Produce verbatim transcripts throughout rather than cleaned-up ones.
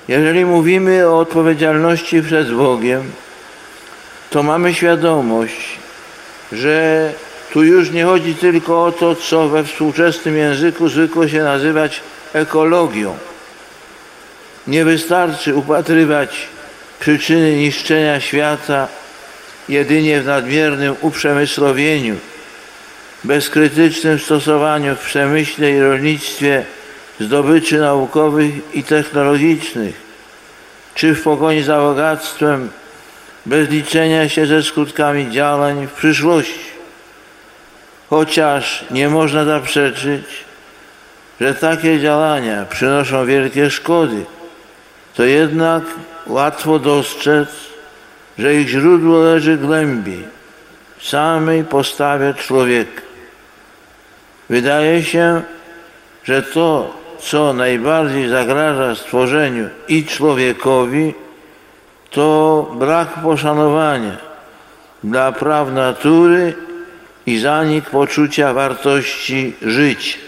Jeżeli mówimy o odpowiedzialności przed Bogiem, to mamy świadomość, że tu już nie chodzi tylko o to, co we współczesnym języku zwykło się nazywać ekologią. Nie wystarczy upatrywać przyczyny niszczenia świata jedynie w nadmiernym uprzemysłowieniu, bezkrytycznym stosowaniu w przemyśle i rolnictwie zdobyczy naukowych i technologicznych, czy w pogoni za bogactwem, bez liczenia się ze skutkami działań w przyszłości. Chociaż nie można zaprzeczyć, że takie działania przynoszą wielkie szkody, to jednak łatwo dostrzec, że ich źródło leży głębiej, w samej postawie człowieka. Wydaje się, że to, co najbardziej zagraża stworzeniu i człowiekowi, to brak poszanowania dla praw natury i zanik poczucia wartości życia.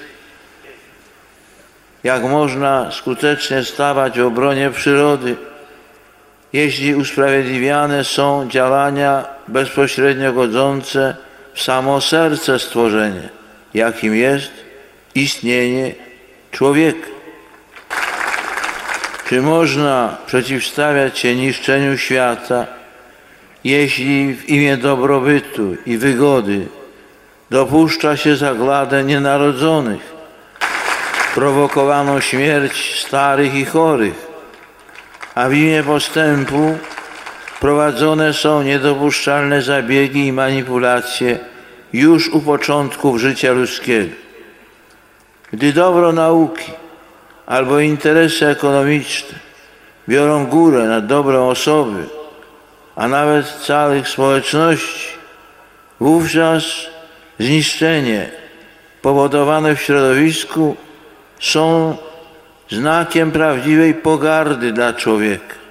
Jak można skutecznie stawać w obronie przyrody, jeśli usprawiedliwiane są działania bezpośrednio godzące w samo serce stworzenia, jakim jest istnienie człowieka? Czy można przeciwstawiać się niszczeniu świata, jeśli w imię dobrobytu i wygody dopuszcza się zagładę nienarodzonych, prowokowaną śmierć starych i chorych, a w imię postępu prowadzone są niedopuszczalne zabiegi i manipulacje już u początków życia ludzkiego? Gdy dobro nauki albo interesy ekonomiczne biorą górę nad dobrem osoby, a nawet całych społeczności, wówczas zniszczenie powodowane w środowisku są znakiem prawdziwej pogardy dla człowieka.